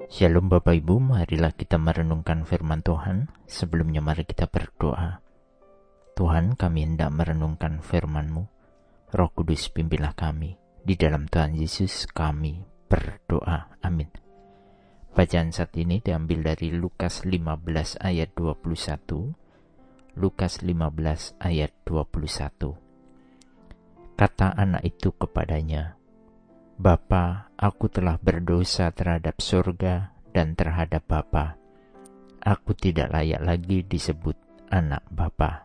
Shalom Bapak Ibu, marilah kita merenungkan firman Tuhan. Sebelumnya mari kita berdoa. Tuhan, kami hendak merenungkan firman-Mu. Roh Kudus pimpinlah kami. Di dalam Tuhan Yesus kami berdoa. Amin. Bacaan saat ini diambil dari Lukas 15 ayat 21. Lukas 15 ayat 21. Kata anak itu kepadanya, Bapa, aku telah berdosa terhadap surga dan terhadap Bapa. Aku tidak layak lagi disebut anak Bapa.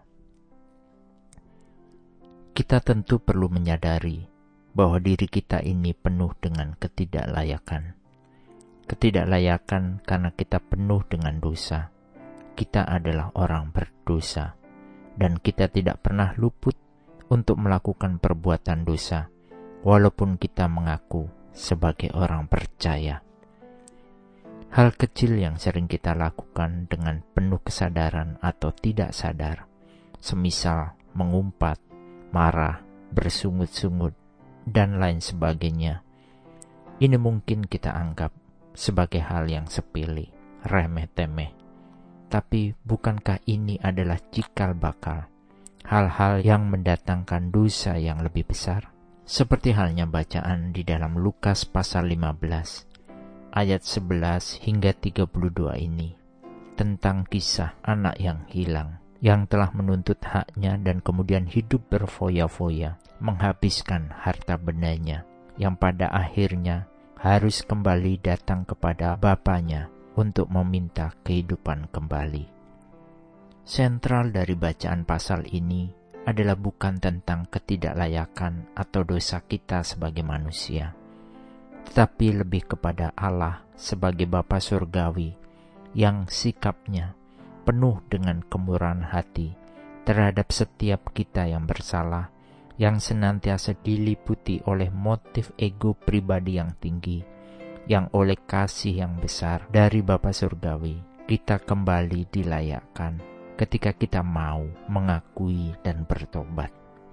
Kita tentu perlu menyadari bahwa diri kita ini penuh dengan ketidaklayakan. Ketidaklayakan karena kita penuh dengan dosa. Kita adalah orang berdosa, dan kita tidak pernah luput untuk melakukan perbuatan dosa, walaupun kita mengaku sebagai orang percaya. Hal kecil yang sering kita lakukan dengan penuh kesadaran atau tidak sadar, semisal mengumpat, marah, bersungut-sungut, dan lain sebagainya. Ini mungkin kita anggap sebagai hal yang sepele, remeh-temeh. Tapi bukankah ini adalah cikal bakal hal-hal yang mendatangkan dosa yang lebih besar? Seperti halnya bacaan di dalam Lukas pasal 15 ayat 11 hingga 32 ini, tentang kisah anak yang hilang, yang telah menuntut haknya dan kemudian hidup berfoya-foya, menghabiskan harta bendanya, yang pada akhirnya harus kembali datang kepada bapaknya untuk meminta kehidupan kembali. Sentral dari bacaan pasal ini adalah bukan tentang ketidaklayakan atau dosa kita sebagai manusia, tetapi lebih kepada Allah sebagai Bapa Surgawi yang sikapnya penuh dengan kemurahan hati terhadap setiap kita yang bersalah, yang senantiasa diliputi oleh motif ego pribadi yang tinggi, yang oleh kasih yang besar dari Bapa Surgawi kita kembali dilayakkan ketika kita mau mengakui dan bertobat.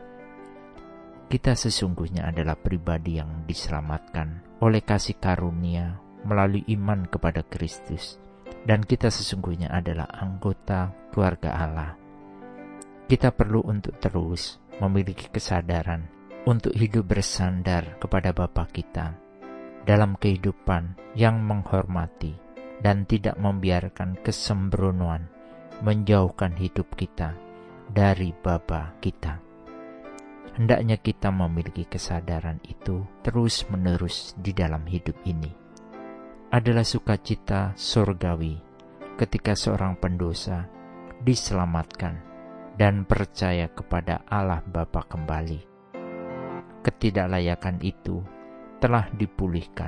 Kita sesungguhnya adalah pribadi yang diselamatkan oleh kasih karunia melalui iman kepada Kristus, dan kita sesungguhnya adalah anggota keluarga Allah. Kita perlu untuk terus memiliki kesadaran untuk hidup bersandar kepada Bapa kita dalam kehidupan yang menghormati dan tidak membiarkan kesembronoan menjauhkan hidup kita dari Bapa kita. Hendaknya kita memiliki kesadaran itu terus-menerus di dalam hidup ini. Adalah sukacita surgawi ketika seorang pendosa diselamatkan dan percaya kepada Allah Bapa kembali. Ketidaklayakan itu telah dipulihkan.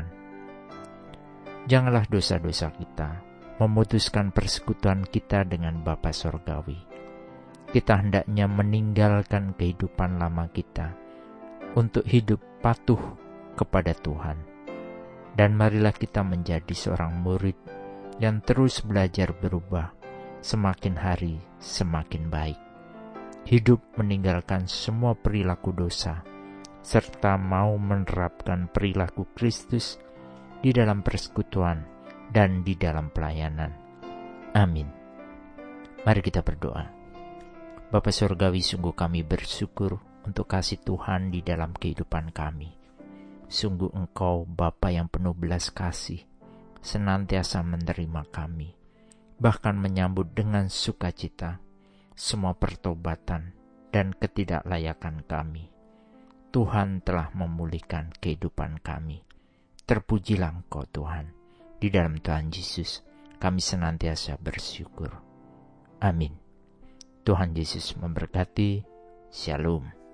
Janganlah dosa-dosa kita memutuskan persekutuan kita dengan Bapa Surgawi. Kita hendaknya meninggalkan kehidupan lama kita untuk hidup patuh kepada Tuhan. Dan marilah kita menjadi seorang murid yang terus belajar berubah, semakin hari semakin baik. Hidup meninggalkan semua perilaku dosa, serta mau menerapkan perilaku Kristus di dalam persekutuan dan di dalam pelayanan. Amin. Mari kita berdoa. Bapa Surgawi, sungguh kami bersyukur untuk kasih Tuhan di dalam kehidupan kami. Sungguh Engkau Bapa yang penuh belas kasih, senantiasa menerima kami, bahkan menyambut dengan sukacita semua pertobatan dan ketidaklayakan kami. Tuhan telah memulihkan kehidupan kami. Terpujilah Engkau Tuhan. Di dalam Tuhan Yesus, kami senantiasa bersyukur. Amin. Tuhan Yesus memberkati. Shalom.